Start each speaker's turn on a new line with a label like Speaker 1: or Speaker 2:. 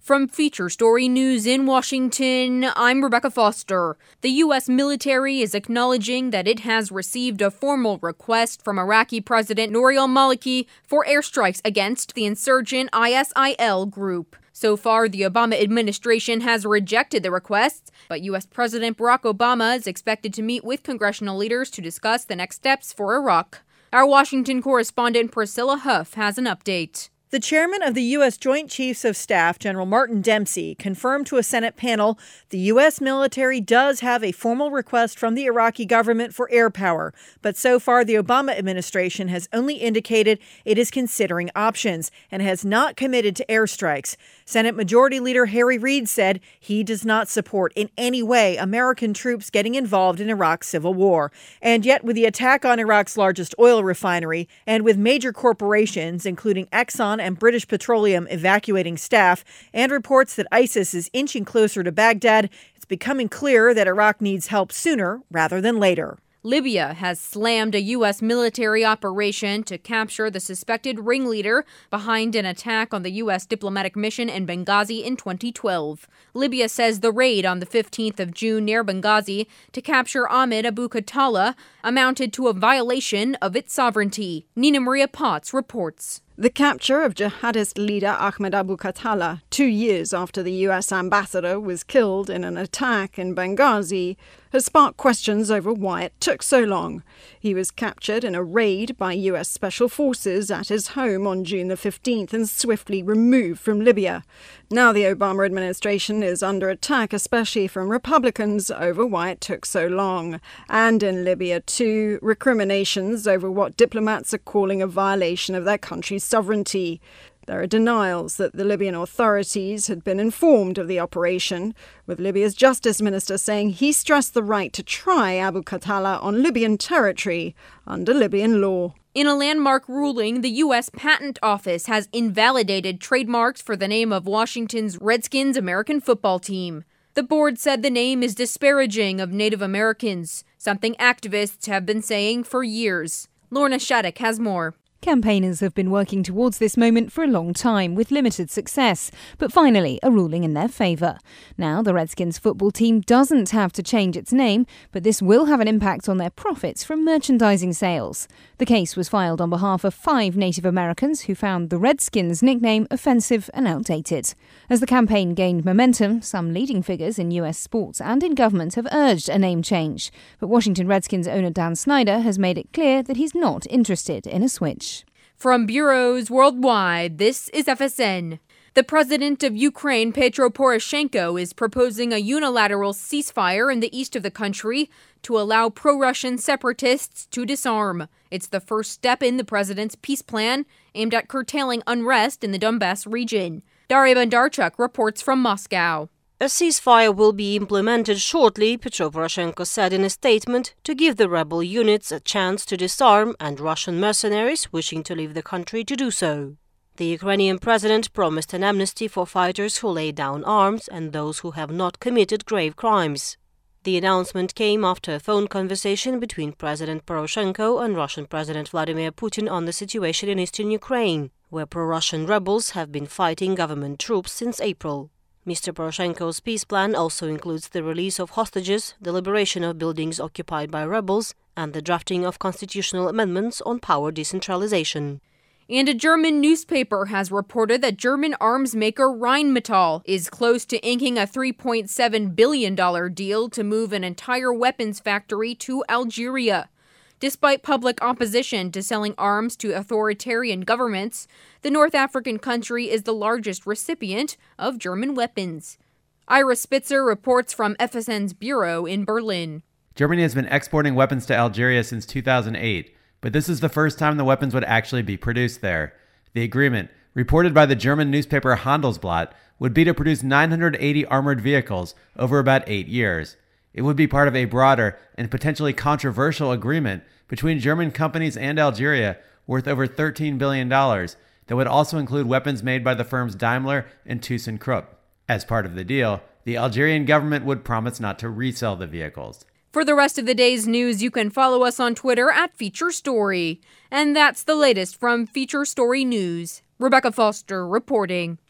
Speaker 1: From Feature Story News in Washington, I'm Rebecca Foster. The U.S. military is acknowledging that it has received a formal request from Iraqi President Nouri al-Maliki for airstrikes against the insurgent ISIL group. So far, the Obama administration has rejected the requests, but U.S. President Barack Obama is expected to meet with congressional leaders to discuss the next steps for Iraq. Our Washington correspondent Priscilla Huff has an update.
Speaker 2: The chairman of the U.S. Joint Chiefs of Staff, General Martin Dempsey, confirmed to a Senate panel the U.S. military does have a formal request from the Iraqi government for air power, but so far the Obama administration has only indicated it is considering options and has not committed to airstrikes. Senate Majority Leader Harry Reid said he does not support in any way American troops getting involved in Iraq's civil war. And yet, with the attack on Iraq's largest oil refinery and with major corporations, including Exxon and British Petroleum, evacuating staff, and reports that ISIS is inching closer to Baghdad, it's becoming clear that Iraq needs help sooner rather than later.
Speaker 1: Libya has slammed a U.S. military operation to capture the suspected ringleader behind an attack on the U.S. diplomatic mission in Benghazi in 2012. Libya says the raid on the 15th of June near Benghazi to capture Ahmed Abu Khattala amounted to a violation of its sovereignty. Nina Maria Potts reports.
Speaker 3: The capture of jihadist leader Ahmed Abu Khattala, 2 years after the U.S. ambassador was killed in an attack in Benghazi, has sparked questions over why it took so long. He was captured in a raid by U.S. Special Forces at his home on June the 15th and swiftly removed from Libya. Now the Obama administration is under attack, especially from Republicans, over why it took so long. And in Libya, too, recriminations over what diplomats are calling a violation of their country's sovereignty. There are denials that the Libyan authorities had been informed of the operation, with Libya's justice minister saying he stressed the right to try Abu Khattala on Libyan territory under Libyan law.
Speaker 1: In a landmark ruling, the U.S. Patent Office has invalidated trademarks for the name of Washington's Redskins American football team. The board said the name is disparaging of Native Americans, something activists have been saying for years. Lorna Shattuck has more.
Speaker 4: Campaigners have been working towards this moment for a long time with limited success, but finally a ruling in their favour. Now the Redskins football team doesn't have to change its name, but this will have an impact on their profits from merchandising sales. The case was filed on behalf of 5 Native Americans who found the Redskins nickname offensive and outdated. As the campaign gained momentum, some leading figures in US sports and in government have urged a name change, but Washington Redskins owner Dan Snyder has made it clear that he's not interested in a switch.
Speaker 1: From bureaus worldwide, this is FSN. The president of Ukraine, Petro Poroshenko, is proposing a unilateral ceasefire in the east of the country to allow pro-Russian separatists to disarm. It's the first step in the president's peace plan aimed at curtailing unrest in the Donbass region. Daria Bondarchuk reports from Moscow.
Speaker 5: A ceasefire will be implemented shortly, Petro Poroshenko said in a statement, to give the rebel units a chance to disarm and Russian mercenaries wishing to leave the country to do so. The Ukrainian president promised an amnesty for fighters who lay down arms and those who have not committed grave crimes. The announcement came after a phone conversation between President Poroshenko and Russian President Vladimir Putin on the situation in eastern Ukraine, where pro-Russian rebels have been fighting government troops since April. Mr. Poroshenko's peace plan also includes the release of hostages, the liberation of buildings occupied by rebels, and the drafting of constitutional amendments on power decentralization.
Speaker 1: And a German newspaper has reported that German arms maker Rheinmetall is close to inking a $3.7 billion deal to move an entire weapons factory to Algeria. Despite public opposition to selling arms to authoritarian governments, the North African country is the largest recipient of German weapons. Ira Spitzer reports from FSN's bureau in Berlin.
Speaker 6: Germany has been exporting weapons to Algeria since 2008, but this is the first time the weapons would actually be produced there. The agreement, reported by the German newspaper Handelsblatt, would be to produce 980 armored vehicles over about 8 years. It would be part of a broader and potentially controversial agreement between German companies and Algeria worth over $13 billion that would also include weapons made by the firms Daimler and ThyssenKrupp. As part of the deal, the Algerian government would promise not to resell the vehicles.
Speaker 1: For the rest of the day's news, you can follow us on Twitter at Feature Story. And that's the latest from Feature Story News. Rebecca Foster reporting.